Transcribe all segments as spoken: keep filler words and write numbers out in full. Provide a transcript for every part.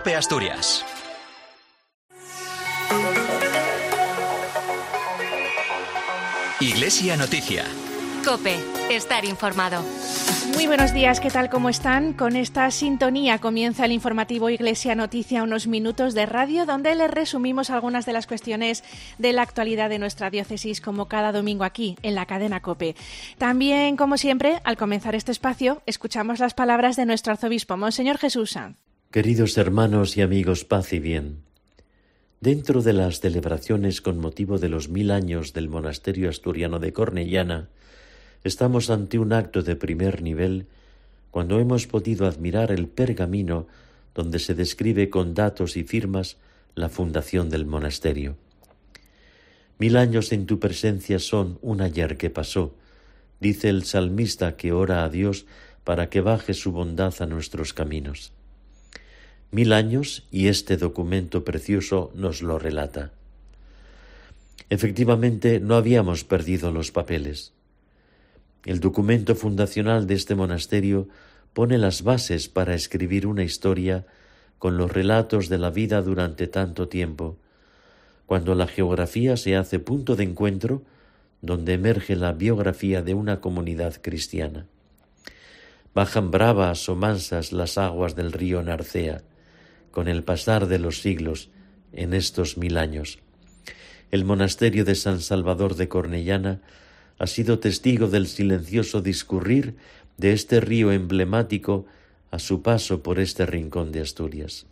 COPE Asturias. Iglesia Noticia. COPE, estar informado. Muy buenos días, ¿qué tal? ¿Cómo están? Con esta sintonía comienza el informativo Iglesia Noticia, unos minutos de radio donde les resumimos algunas de las cuestiones de la actualidad de nuestra diócesis, como cada domingo aquí en la cadena COPE. También, como siempre, al comenzar este espacio, escuchamos las palabras de nuestro arzobispo, Monseñor Jesús Sanz. Queridos hermanos y amigos, paz y bien. Dentro de las celebraciones con motivo de los mil años del monasterio asturiano de Cornellana, estamos ante un acto de primer nivel cuando hemos podido admirar el pergamino donde se describe con datos y firmas la fundación del monasterio. Mil años en tu presencia son un ayer que pasó, dice el salmista que ora a Dios para que baje su bondad a nuestros caminos. Mil años y este documento precioso nos lo relata. Efectivamente, no habíamos perdido los papeles. El documento fundacional de este monasterio pone las bases para escribir una historia con los relatos de la vida durante tanto tiempo, cuando la geografía se hace punto de encuentro donde emerge la biografía de una comunidad cristiana. Bajan bravas o mansas las aguas del río Narcea, con el pasar de los siglos en estos mil años. El monasterio de San Salvador de Cornellana ha sido testigo del silencioso discurrir de este río emblemático a su paso por este rincón de Asturias.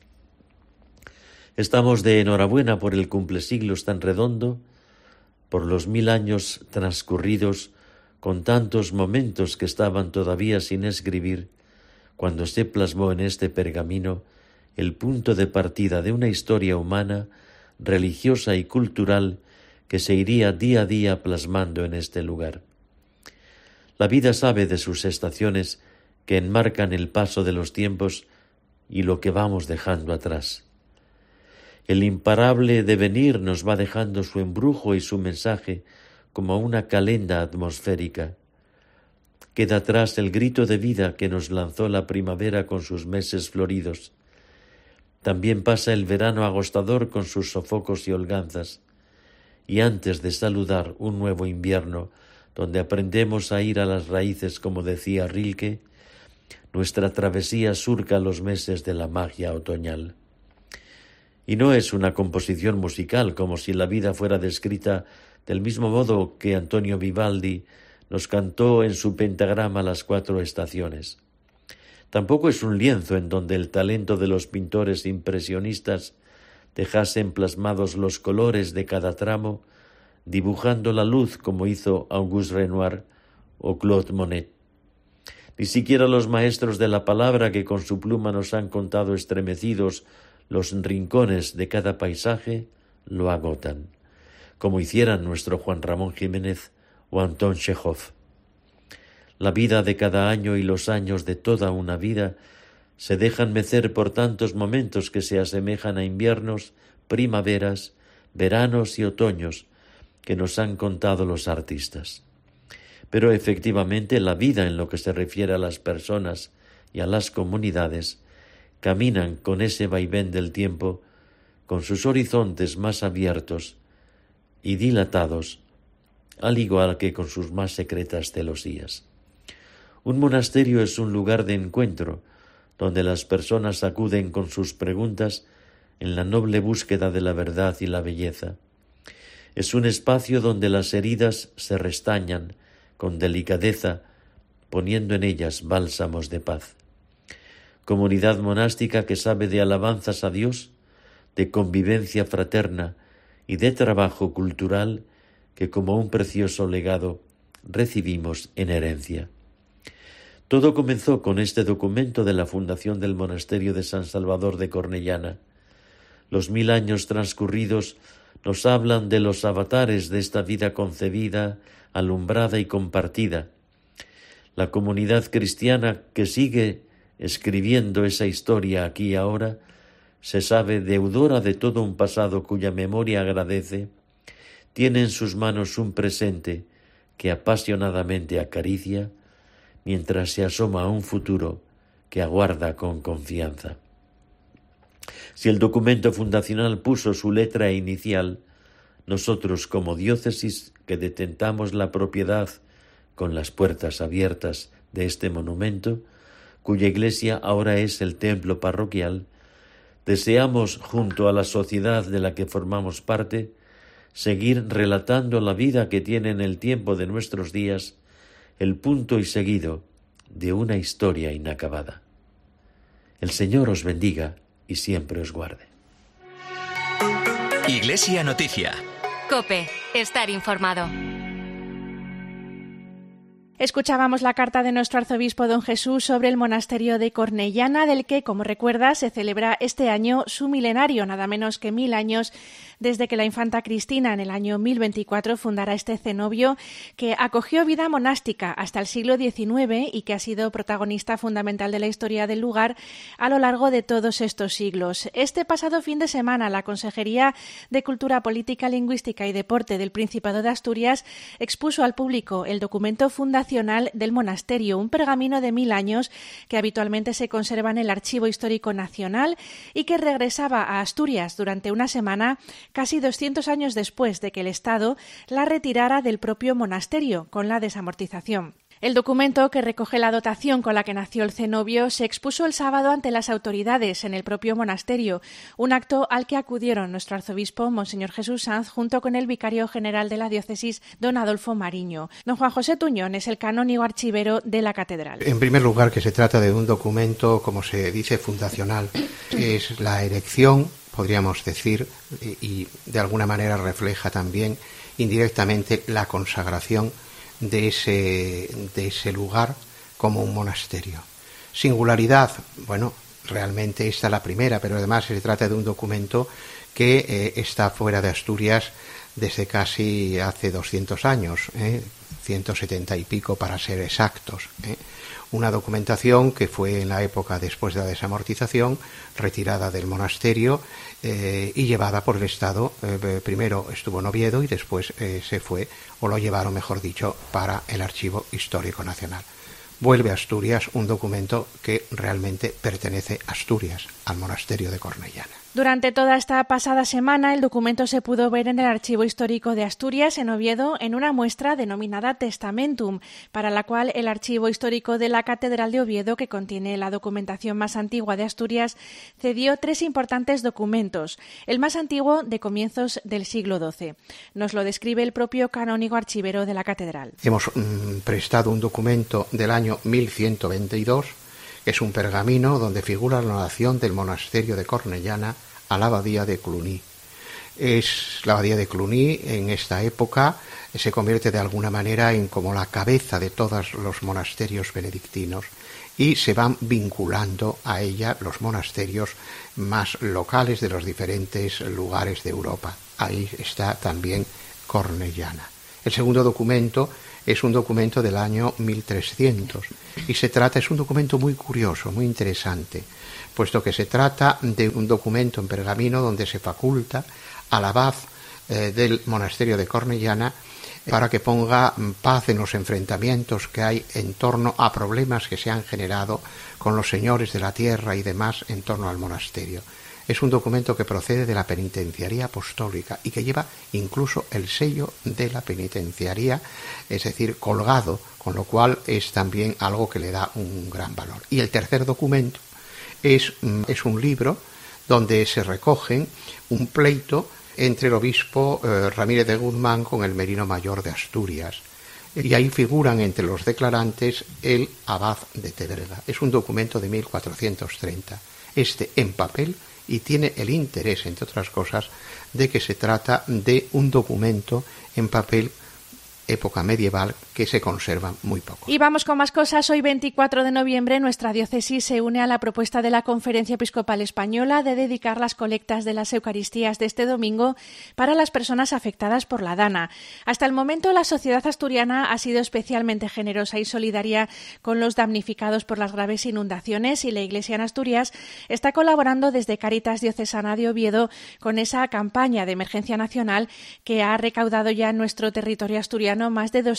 Estamos de enhorabuena por el cumplesiglos tan redondo, por los mil años transcurridos con tantos momentos que estaban todavía sin escribir, cuando se plasmó en este pergamino el punto de partida de una historia humana, religiosa y cultural que se iría día a día plasmando en este lugar. La vida sabe de sus estaciones que enmarcan el paso de los tiempos y lo que vamos dejando atrás. El imparable devenir nos va dejando su embrujo y su mensaje como una calenda atmosférica. Queda atrás el grito de vida que nos lanzó la primavera con sus meses floridos. También pasa el verano agostador con sus sofocos y holganzas. Y antes de saludar un nuevo invierno, donde aprendemos a ir a las raíces, como decía Rilke, nuestra travesía surca los meses de la magia otoñal. Y no es una composición musical, como si la vida fuera descrita del mismo modo que Antonio Vivaldi nos cantó en su pentagrama las cuatro estaciones. Tampoco es un lienzo en donde el talento de los pintores impresionistas dejasen plasmados los colores de cada tramo, dibujando la luz como hizo Auguste Renoir o Claude Monet. Ni siquiera los maestros de la palabra que con su pluma nos han contado estremecidos los rincones de cada paisaje lo agotan, como hicieran nuestro Juan Ramón Jiménez o Anton Chekhov. La vida de cada año y los años de toda una vida se dejan mecer por tantos momentos que se asemejan a inviernos, primaveras, veranos y otoños que nos han contado los artistas. Pero efectivamente la vida en lo que se refiere a las personas y a las comunidades caminan con ese vaivén del tiempo, con sus horizontes más abiertos y dilatados, al igual que con sus más secretas celosías. Un monasterio es un lugar de encuentro, donde las personas acuden con sus preguntas en la noble búsqueda de la verdad y la belleza. Es un espacio donde las heridas se restañan con delicadeza, poniendo en ellas bálsamos de paz. Comunidad monástica que sabe de alabanzas a Dios, de convivencia fraterna y de trabajo cultural que como un precioso legado recibimos en herencia. Todo comenzó con este documento de la fundación del monasterio de San Salvador de Cornellana. Los mil años transcurridos nos hablan de los avatares de esta vida concebida, alumbrada y compartida. La comunidad cristiana que sigue escribiendo esa historia aquí y ahora se sabe deudora de todo un pasado cuya memoria agradece, tiene en sus manos un presente que apasionadamente acaricia, mientras se asoma a un futuro que aguarda con confianza. Si el documento fundacional puso su letra inicial, nosotros como diócesis que detentamos la propiedad con las puertas abiertas de este monumento, cuya iglesia ahora es el templo parroquial, deseamos, junto a la sociedad de la que formamos parte, seguir relatando la vida que tiene en el tiempo de nuestros días el punto y seguido de una historia inacabada. El Señor os bendiga y siempre os guarde. Iglesia Noticia. COPE. Estar informado. Escuchábamos la carta de nuestro arzobispo don Jesús sobre el monasterio de Cornellana, del que, como recuerda, se celebra este año su milenario, nada menos que mil años desde que la infanta Cristina en el año mil veinticuatro fundara este cenobio que acogió vida monástica hasta el siglo diecinueve y que ha sido protagonista fundamental de la historia del lugar a lo largo de todos estos siglos. Este pasado fin de semana, la Consejería de Cultura Política, Lingüística y Deporte del Principado de Asturias expuso al público el documento fundacional del monasterio, un pergamino de mil años que habitualmente se conserva en el Archivo Histórico Nacional y que regresaba a Asturias durante una semana casi doscientos años después de que el Estado la retirara del propio monasterio con la desamortización. El documento, que recoge la dotación con la que nació el cenobio, se expuso el sábado ante las autoridades en el propio monasterio, un acto al que acudieron nuestro arzobispo, Monseñor Jesús Sanz, junto con el vicario general de la diócesis, don Adolfo Mariño. Don Juan José Tuñón es el canónigo archivero de la catedral. En primer lugar, que se trata de un documento, como se dice, fundacional. Es la erección, podríamos decir, y de alguna manera refleja también indirectamente la consagración de ese, de ese lugar como un monasterio. Singularidad, bueno, realmente esta es la primera, pero además se trata de un documento que eh, está fuera de Asturias desde casi hace doscientos años, ¿eh? ciento setenta y pico para ser exactos, ¿eh? Una documentación que fue en la época después de la desamortización, retirada del monasterio eh, y llevada por el Estado. Eh, primero estuvo en Oviedo y después eh, se fue, o lo llevaron, mejor dicho, para el Archivo Histórico Nacional. Vuelve a Asturias un documento que realmente pertenece a Asturias, al monasterio de Cornellana. Durante toda esta pasada semana, el documento se pudo ver en el Archivo Histórico de Asturias, en Oviedo, en una muestra denominada Testamentum, para la cual el Archivo Histórico de la Catedral de Oviedo, que contiene la documentación más antigua de Asturias, cedió tres importantes documentos, el más antiguo de comienzos del siglo doce. Nos lo describe el propio canónigo archivero de la catedral. Hemos mmm, prestado un documento del año mil ciento veintidós, es un pergamino donde figura la donación del monasterio de Cornellana a la abadía de Cluny. Es la abadía de Cluny en esta época se convierte de alguna manera en como la cabeza de todos los monasterios benedictinos y se van vinculando a ella los monasterios más locales de los diferentes lugares de Europa. Ahí está también Cornellana. El segundo documento es un documento del año mil trescientos y se trata, es un documento muy curioso, muy interesante, puesto que se trata de un documento en pergamino donde se faculta al abad eh, del monasterio de Cornellana para que ponga paz en los enfrentamientos que hay en torno a problemas que se han generado con los señores de la tierra y demás en torno al monasterio. Es un documento que procede de la penitenciaría apostólica y que lleva incluso el sello de la penitenciaría, es decir, colgado, con lo cual es también algo que le da un gran valor. Y el tercer documento es, es un libro donde se recogen un pleito entre el obispo eh, Ramírez de Guzmán con el merino mayor de Asturias. Y ahí figuran entre los declarantes el abad de Teberga. Es un documento de mil cuatrocientos treinta. Este en papel, y tiene el interés, entre otras cosas, de que se trata de un documento en papel época medieval que se conserva muy poco. Y vamos con más cosas. Hoy, veinticuatro de noviembre, nuestra diócesis se une a la propuesta de la Conferencia Episcopal Española de dedicar las colectas de las Eucaristías de este domingo para las personas afectadas por la Dana. Hasta el momento, la sociedad asturiana ha sido especialmente generosa y solidaria con los damnificados por las graves inundaciones y la Iglesia en Asturias está colaborando desde Cáritas Diocesana de Oviedo con esa campaña de emergencia nacional que ha recaudado ya en nuestro territorio asturiano más de doscientos treinta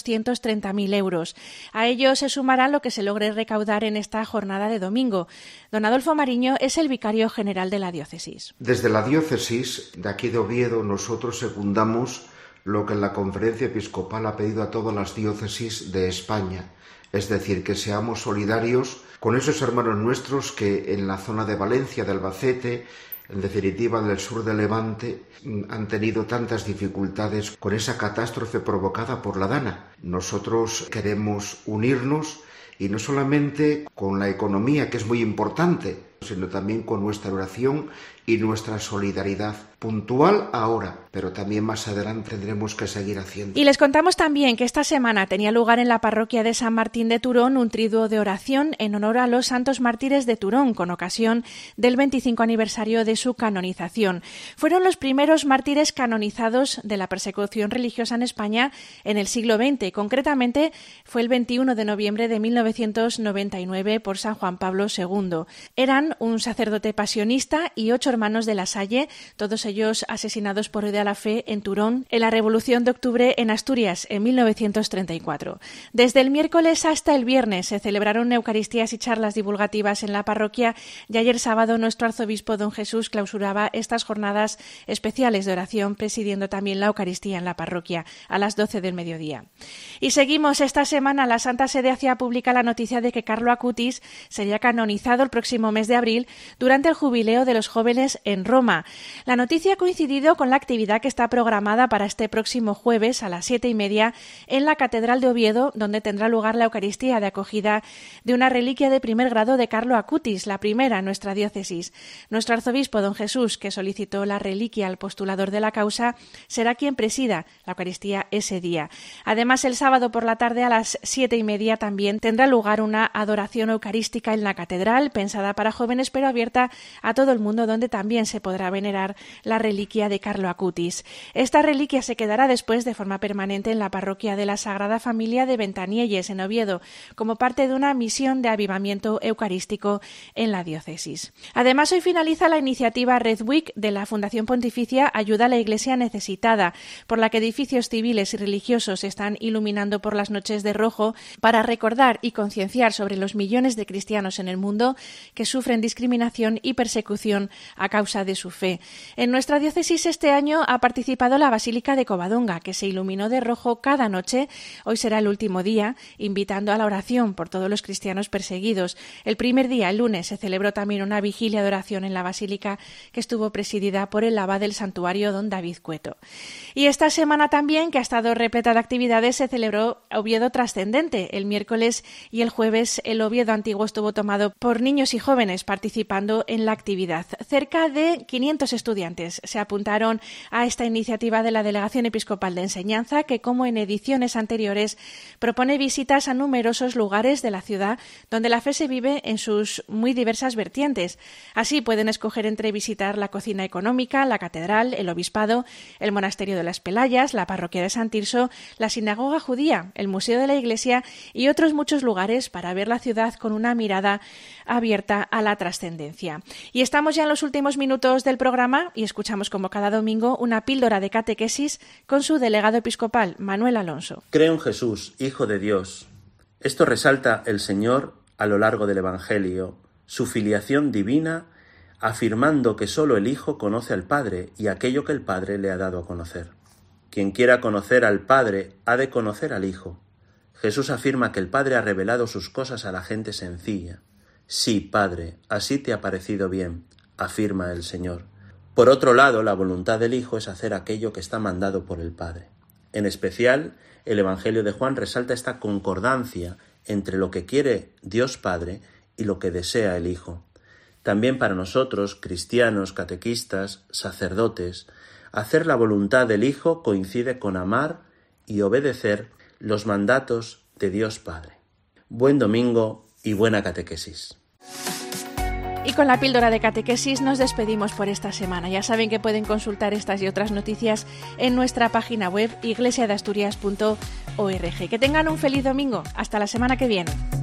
treinta mil euros. A ello se sumará lo que se logre recaudar en esta jornada de domingo. Don Adolfo Mariño es el vicario general de la diócesis. Desde la diócesis de aquí de Oviedo nosotros secundamos lo que la Conferencia Episcopal ha pedido a todas las diócesis de España, es decir, que seamos solidarios con esos hermanos nuestros que en la zona de Valencia, de Albacete, en definitiva del sur de Levante, han tenido tantas dificultades con esa catástrofe provocada por la Dana. Nosotros queremos unirnos y no solamente con la economía, que es muy importante, sino también con nuestra oración y nuestra solidaridad puntual ahora, pero también más adelante tendremos que seguir haciendo. Y les contamos también que esta semana tenía lugar en la parroquia de San Martín de Turón un triduo de oración en honor a los santos mártires de Turón, con ocasión del veinticinco aniversario de su canonización. Fueron los primeros mártires canonizados de la persecución religiosa en España en el siglo veinte. Concretamente, fue el veintiuno de noviembre de mil novecientos noventa y nueve por San Juan Pablo segundo. Eran un sacerdote pasionista y ocho hermanos de la Salle, todos ellos asesinados por odio a la fe en Turón en la Revolución de Octubre en Asturias en mil novecientos treinta y cuatro. Desde el miércoles hasta el viernes se celebraron eucaristías y charlas divulgativas en la parroquia y ayer sábado nuestro arzobispo don Jesús clausuraba estas jornadas especiales de oración presidiendo también la Eucaristía en la parroquia a las doce del mediodía. Y seguimos esta semana. La Santa Sede hacía pública la noticia de que Carlo Acutis sería canonizado el próximo mes de abril durante el jubileo de los jóvenes en Roma. La noticia ha coincidido con la actividad que está programada para este próximo jueves a las siete y media en la Catedral de Oviedo, donde tendrá lugar la Eucaristía de acogida de una reliquia de primer grado de Carlo Acutis, la primera en nuestra diócesis. Nuestro arzobispo don Jesús, que solicitó la reliquia al postulador de la causa, será quien presida la Eucaristía ese día. Además, el sábado por la tarde a las siete y media también tendrá lugar una adoración eucarística en la catedral, pensada para jóvenes pero abierta a todo el mundo, donde también se podrá venerar la reliquia de Carlo Acutis. Esta reliquia se quedará después de forma permanente en la parroquia de la Sagrada Familia de Ventanielles, en Oviedo, como parte de una misión de avivamiento eucarístico en la diócesis. Además, hoy finaliza la iniciativa Red Week de la Fundación Pontificia Ayuda a la Iglesia Necesitada, por la que edificios civiles y religiosos están iluminando por las noches de rojo para recordar y concienciar sobre los millones de cristianos en el mundo que sufren discriminación y persecución a causa de su fe. En nuestra diócesis este año ha participado la Basílica de Covadonga, que se iluminó de rojo cada noche. Hoy será el último día, invitando a la oración por todos los cristianos perseguidos. El primer día, el lunes, se celebró también una vigilia de oración en la Basílica que estuvo presidida por el abad del santuario don David Cueto. Y esta semana también, que ha estado repleta de actividades, se celebró Oviedo Trascendente. El miércoles y el jueves el Oviedo antiguo estuvo tomado por niños y jóvenes participando en la actividad. Cerca de quinientos estudiantes se apuntaron a esta iniciativa de la Delegación Episcopal de Enseñanza, que, como en ediciones anteriores, propone visitas a numerosos lugares de la ciudad donde la fe se vive en sus muy diversas vertientes. Así pueden escoger entre visitar la cocina económica, la catedral, el obispado, el monasterio de las Pelayas, la parroquia de San Tirso, la sinagoga judía, el museo de la iglesia y otros muchos lugares para ver la ciudad con una mirada abierta a la trascendencia. Y estamos ya en los últimos minutos del programa y escuchamos, como cada domingo, una píldora de catequesis con su delegado episcopal, Manuel Alonso. Creo en Jesús, Hijo de Dios. Esto resalta el Señor a lo largo del Evangelio, su filiación divina, afirmando que sólo el Hijo conoce al Padre y aquello que el Padre le ha dado a conocer. Quien quiera conocer al Padre ha de conocer al Hijo. Jesús afirma que el Padre ha revelado sus cosas a la gente sencilla. Sí, Padre, así te ha parecido bien, afirma el Señor. Por otro lado, la voluntad del Hijo es hacer aquello que está mandado por el Padre. En especial, el Evangelio de Juan resalta esta concordancia entre lo que quiere Dios Padre y lo que desea el Hijo. También para nosotros, cristianos, catequistas, sacerdotes, hacer la voluntad del Hijo coincide con amar y obedecer los mandatos de Dios Padre. Buen domingo y buena catequesis. Y con la píldora de catequesis nos despedimos por esta semana. Ya saben que pueden consultar estas y otras noticias en nuestra página web iglesia de asturias punto org. Que tengan un feliz domingo. Hasta la semana que viene.